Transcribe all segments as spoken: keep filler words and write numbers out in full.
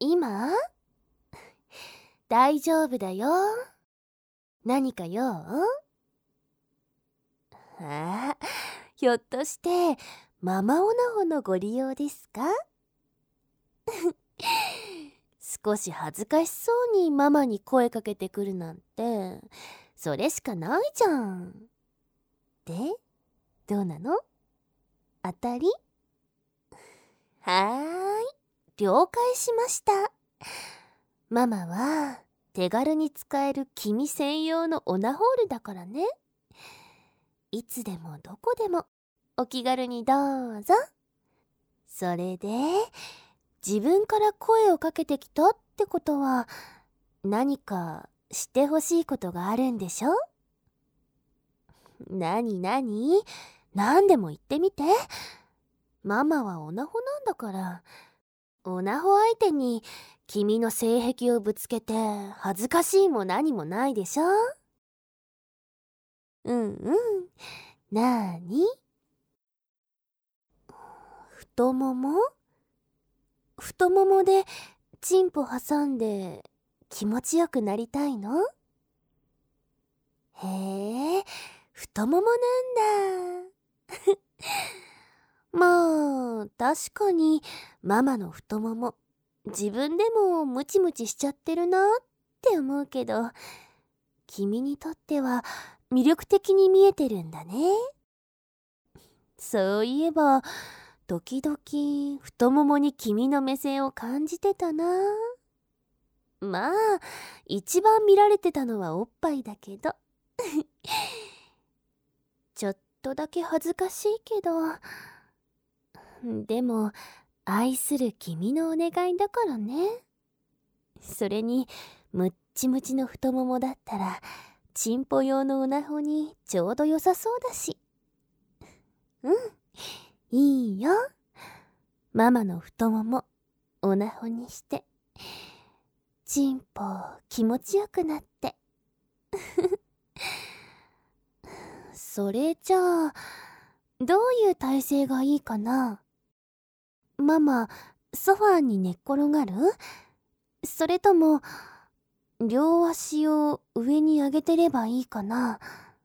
今大丈夫だよ。何か用？ああ、ひょっとしてママオナホのご利用ですか？少し恥ずかしそうにママに声かけてくるなんて、それしかないじゃん。で、どうなの？当たり？はーい、了解しました。ママは手軽に使える君専用のオナホールだからね。いつでもどこでもお気軽にどうぞ。それで、自分から声をかけてきたってことは、何かしてほしいことがあるんでしょ？なになに？何でも言ってみて。ママはオナホなんだから。オナホ相手に君の性癖をぶつけて恥ずかしいも何もないでしょ？うんうん。なーに？太もも？太ももでチンポ挟んで気持ちよくなりたいの？へえ、太ももなんだ。まあ、確かにママの太もも、自分でもムチムチしちゃってるなって思うけど、君にとっては魅力的に見えてるんだね。そういえば、時々太ももに君の目線を感じてたな。まあ、一番見られてたのはおっぱいだけど。ちょっとだけ恥ずかしいけど、でも愛する君のお願いだからね。それにムッチムチの太ももだったらチンポ用のオナホにちょうど良さそうだし。うん、いいよ。ママの太ももオナホにしてチンポ気持ちよくなって。それじゃあどういう体勢がいいかな？ママ、ソファーに寝っ転がる？それとも、両足を上に上げてればいいかな？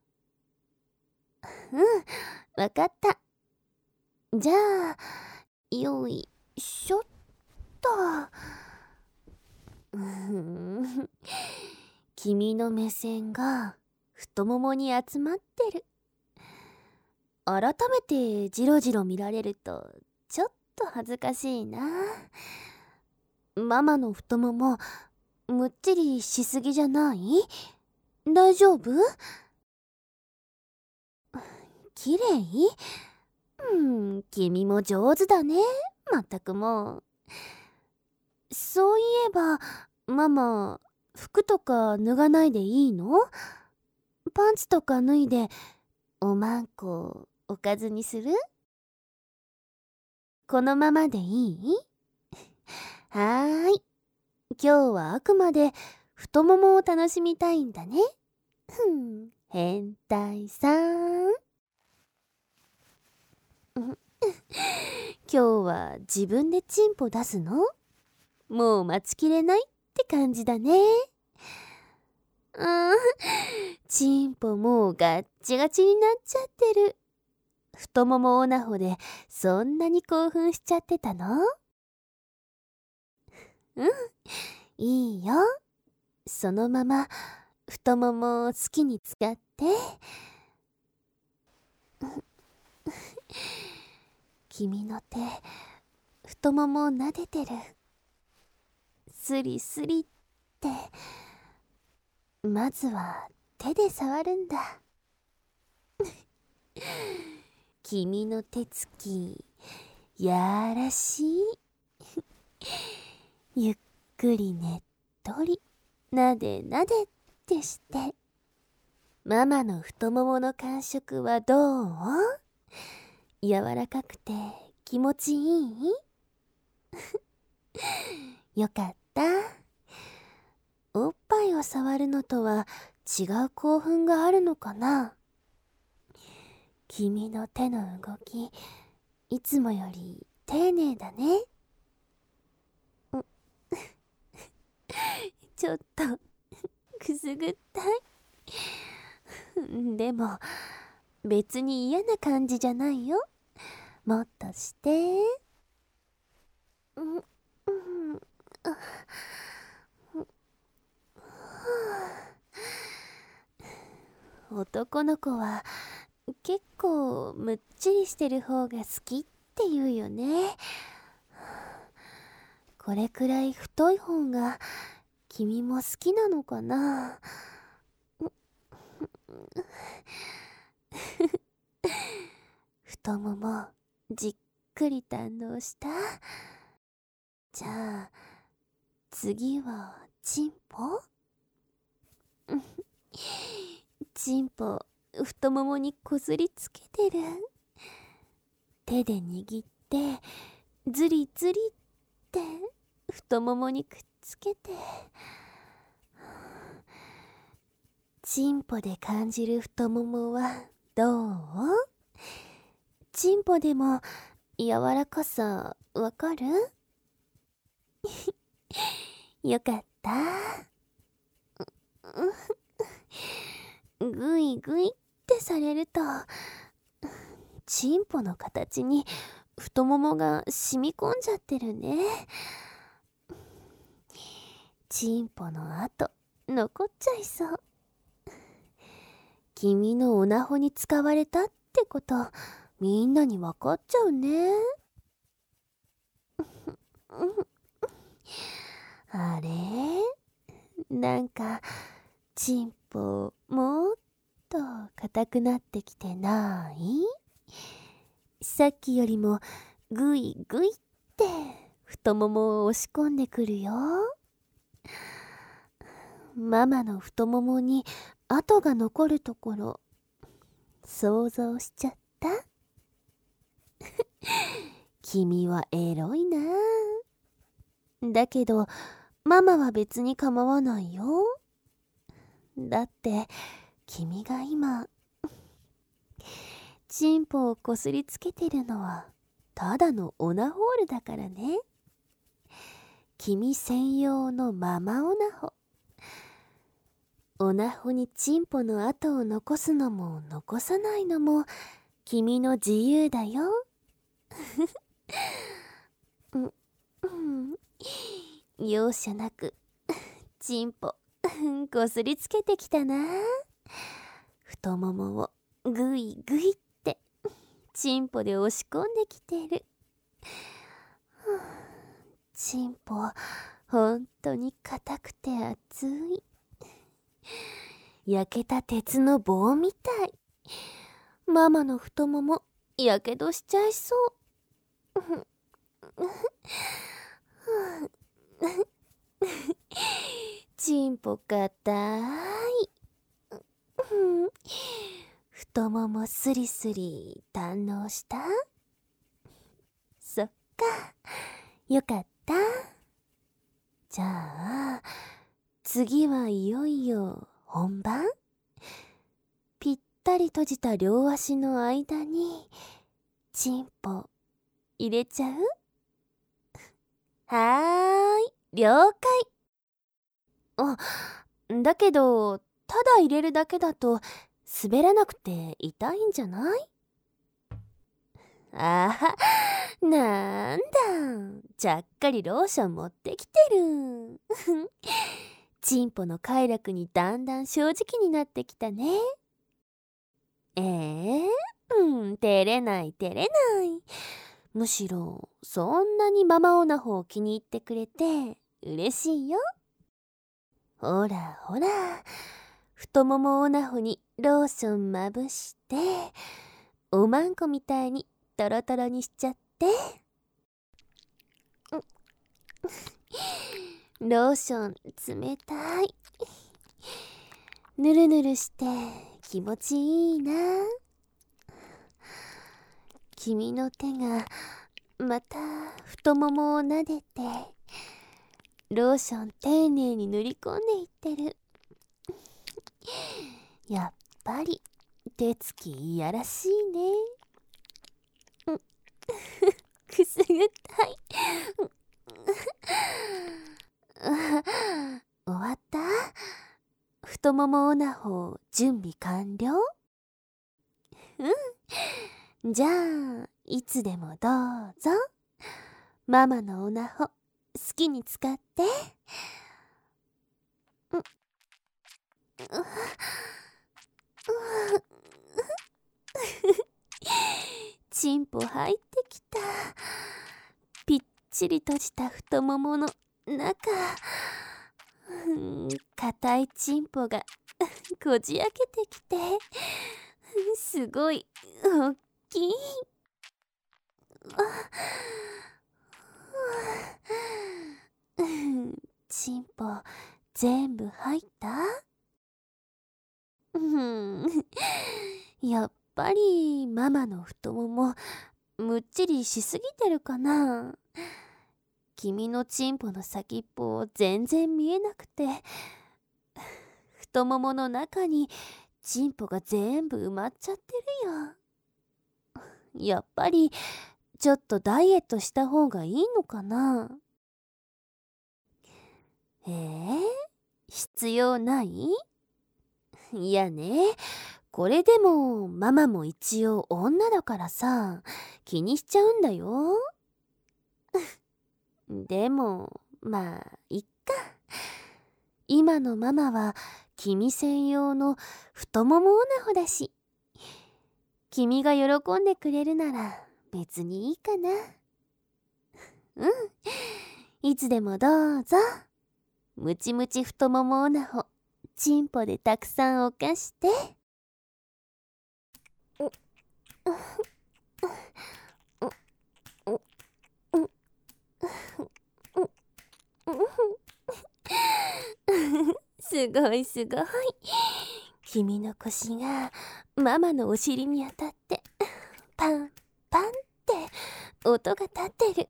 うん、わかった。じゃあ、よいしょっと。うーん、君の目線が太ももに集まってる。改めてジロジロ見られるとちょっと恥ずかしいな。ママの太ももむっちりしすぎじゃない？大丈夫？きれい？うん、君も上手だね。まったくもう。そういえばママ、服とか脱がないでいいの？パンツとか脱いでおまんこおかずにする？このままでいい？はーい。今日はあくまで太ももを楽しみたいんだね。ふん、変態さん。今日は自分でチンポ出すの？もう待ちきれないって感じだね。うーん、チンポもうガッチガチになっちゃってる。太ももオナホでそんなに興奮しちゃってたの？うん、いいよ。そのまま太ももを好きに使って。君の手、太ももを撫でてる。スリスリって。まずは手で触るんだ。君の手つきやらしい。ゆっくりねっとりなでなでってして。ママの太ももの感触はどう？柔らかくて気持ちいい？よかった。おっぱいを触るのとは違う興奮があるのかな？君の手の動き、いつもより丁寧だね。 ちょっとくすぐったい。でも別に嫌な感じじゃないよ。もっとして。うんうんあ男の子は結構むっちりしてる方が好きって言うよね。これくらい太い方が君も好きなのかな。太ももじっくり堪能した。じゃあ次はチンポ。チンポ太ももにこすりつけてる。手で握ってズリズリって太ももにくっつけて。チンポで感じる太ももはどう？チンポでも柔らかさわかる？よかった。ぐいぐいってされるとチンポの形に太ももが染み込んじゃってるね。チンポの跡残っちゃいそう。君のオナホに使われたってことみんなに分かっちゃうね。あれなんかチンポもっと硬くなってきてない？さっきよりもグイグイって太ももを押し込んでくるよ。ママの太ももに跡が残るところ想像しちゃった。君はエロいな。だけどママは別に構わないよ。だって君が今チンポをこすりつけてるのはただのオナホールだからね。君専用のママオナホ。オナホにチンポの跡を残すのも残さないのも君の自由だよ。うん、うん、容赦なくチンポこすりつけてきたな。太ももをグイグイってチンポで押し込んできてる。チンポほんとに硬くて熱い。焼けた鉄の棒みたい。ママの太ももやけどしちゃいそう。チンポ硬い。太ももスリスリ堪能した？そっか、よかった。じゃあ次はいよいよ本番。ぴったり閉じた両足の間にチンポ入れちゃう？はーい、了解。あ、だけどただ入れるだけだと滑らなくて痛いんじゃない？ああ、なんだ、ちゃっかりローション持ってきてる。チンポの快楽にだんだん正直になってきたね。えー、うん、照れない照れない。むしろそんなにママオナホを気に入ってくれて嬉しいよ。ほらほら、太ももオナホにローションまぶしておまんこみたいにトロトロにしちゃって。ローション冷たい。ぬるぬるして気持ちいいな。君の手がまた太ももをなでてローション丁寧に塗り込んでいってる。やっぱり手つきいやらしいね。うんくすぐったい。終わっももオナホ準備完了？うん。じゃあ、いつでもどうぞ。ママのオナホ、好きに使って。う、う、う、チンポ入ってきた。ぴっちり閉じた太ももの中。硬いチンポがこじ開けてきて、すごい大きい。チンポ全部入った？うんやっぱりママの太ももむっちりしすぎてるかな。君のチンポの先っぽ全然見えなくて、太ももの中にチンポが全部埋まっちゃってるよ。やっぱりちょっとダイエットした方がいいのかな。えー、必要ない？いやね、これでもママも一応女だからさ、気にしちゃうんだよ。でもまあいっか。今のママは君専用の太ももオナホだし、君が喜んでくれるなら別にいいかな。うん、いつでもどうぞ。ムチムチ太ももオナホ、チンポでたくさん犯して。すごいすごい。君の腰がママのお尻に当たってパンパンって音が立って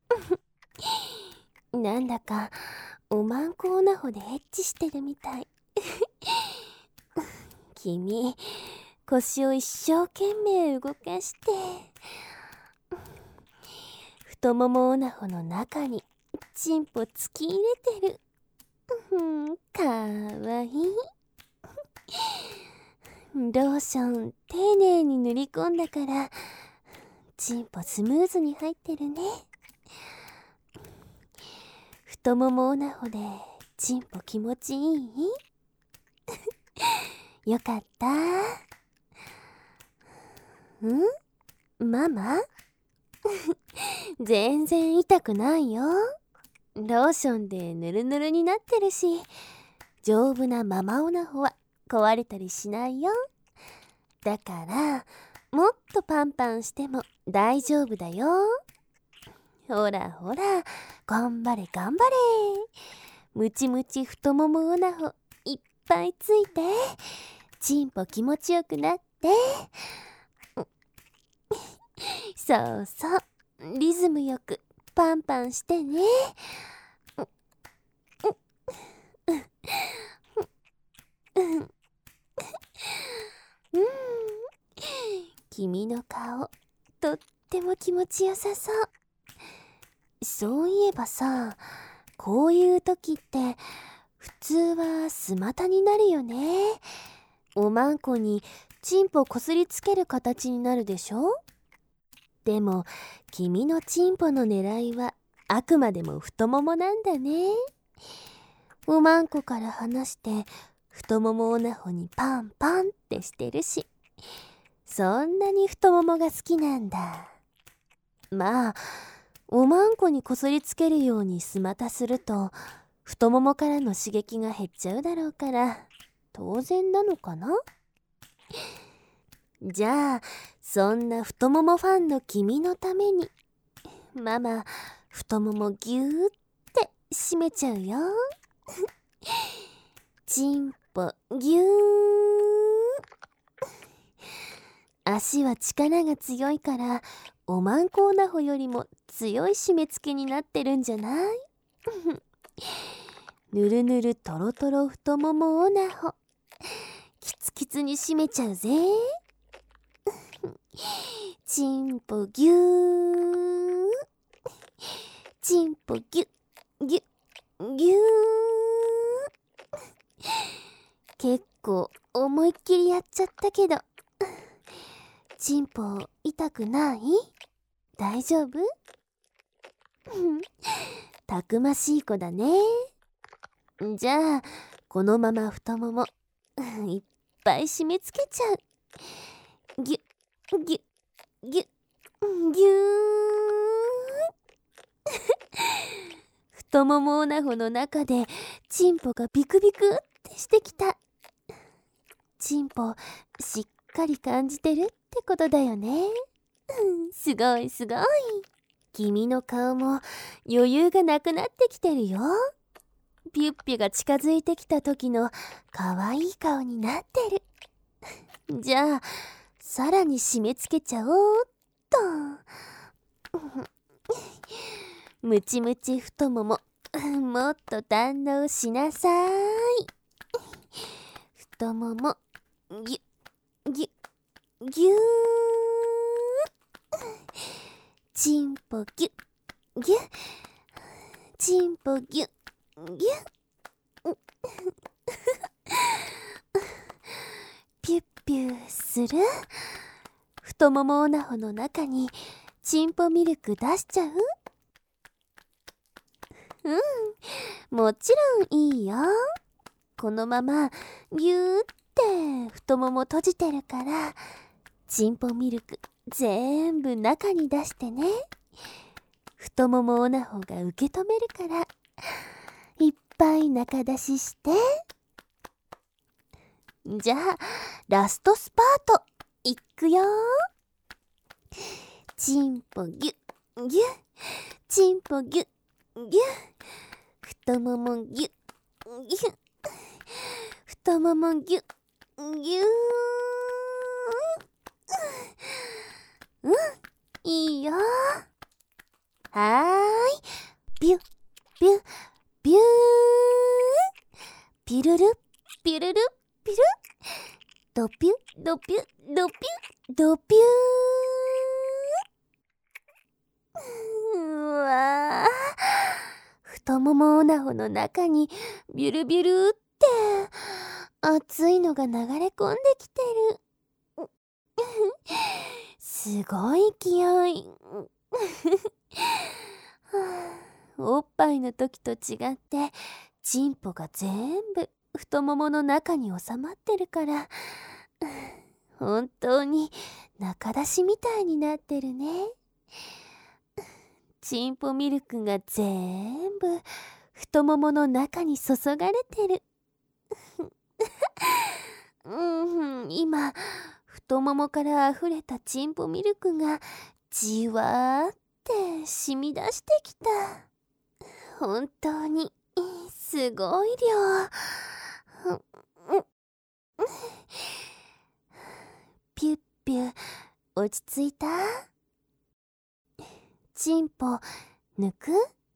る。なんだかおまんこオナホでエッチしてるみたい。君、腰を一生懸命動かして太ももオナホの中にチンポ突き入れてる。うん、かわいい。ローション丁寧に塗り込んだからチンポスムーズに入ってるね。太ももオナホでチンポ気持ちいい？よかった。ん？ママ？全然痛くないよ。ローションでヌルヌルになってるし、丈夫なママオナホは壊れたりしないよ。だからもっとパンパンしても大丈夫だよ。ほらほら、頑張れ頑張れ。ムチムチ太ももオナホいっぱいついて、チンポ気持ちよくなって。そうそう、リズムよくパンパンしてね。うん、君の顔とっても気持ちよさそう。そういえばさ、こういう時って普通はスマタになるよね。おまんこにチンポこすりつける形になるでしょ。でも君のチンポの狙いはあくまでも太ももなんだね。おまんこから離して太ももオナホにパンパンってしてるし、そんなに太ももが好きなんだ。まあおまんこにこすりつけるようにスマタすると太ももからの刺激が減っちゃうだろうから当然なのかな。じゃあそんな太ももファンの君のためにママ太ももぎゅーって締めちゃうよ。チンポぎゅー。足は力が強いからおまんこオナホよりも強い締め付けになってるんじゃない？ぬるぬるとろとろ太ももオナホキツキツに締めちゃうぜ。チンポぎゅー、チンポぎゅぎゅぎゅー。結ポ痛くない？大丈夫？たくましい子だね。じゃあこのまま太ももいっぱい締め付けちゃう。ぎゅぎゅぎゅぎゅー太ももオナホの中でチンポがビクビクってしてきた。チンポしっかり感じてるってことだよね。すごいすごい。君の顔も余裕がなくなってきてるよ。ピュッピュが近づいてきた時のかわいい顔になってる。じゃあさらに締め付けちゃおうっと。ムチムチ太もももっと堪能しなさい。太ももぎゅぎゅぎゅー。チンポぎゅぎゅ。チンポぎゅぎゅ。ピュッピュする？太ももオナホの中にチンポミルク出しちゃう？うん、もちろんいいよ。このままギューって太もも閉じてるからチンポミルク全部中に出してね。太ももオナホが受け止めるからいっぱい中出しして。じゃあラストスパートいくよ。チンポギュギュ。チンポギュギュ。太ももギュギュ。太ももギュギュー。うん、いいよ。はーい。ビュビュビュー。ピルルピルルピル。ドピュドピュドピュドピュー。うわー、太ももオナホの中にビュルビュルって熱いのが流れ込んできてる。すごい勢い。おっぱいの時と違ってチンポが全部太ももの中に収まってるから本当に中出しみたいになってるね。チンポミルクが全部太ももの中に注がれてる。うん、今太ももからあふれたチンポミルクがじわーって染み出してきた。本当にすごい量。ピュッピュ落ち着いた？チンポ抜く？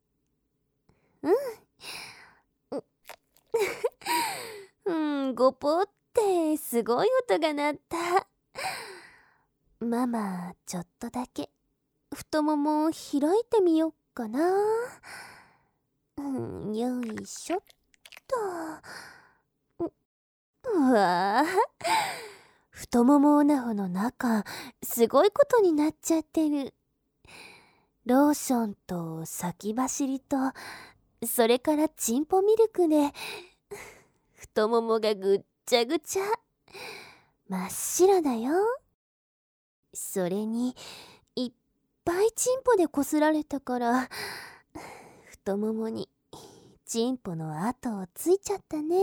うん。うん、ゴポってすごい音が鳴った。ママちょっとだけ太ももを開いてみよっかな。うん、よいしょっと。うわー、太ももオナホの中すごいことになっちゃってる。ローションと先走りとそれからチンポミルクで太ももがぐっちゃぐちゃ真っ白だよ。それにいっぱいチンポでこすられたから太ももにチンポの跡をついちゃったね。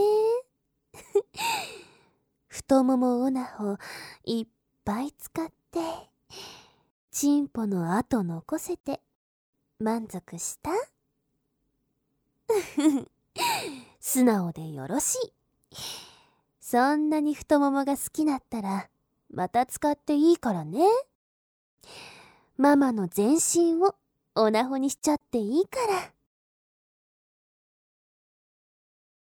太ももオナホいっぱい使ってチンポの跡残せて満足した？素直でよろしい。そんなに太ももが好きだったらまた使っていいからね。ママの全身をオナホにしちゃっていいから。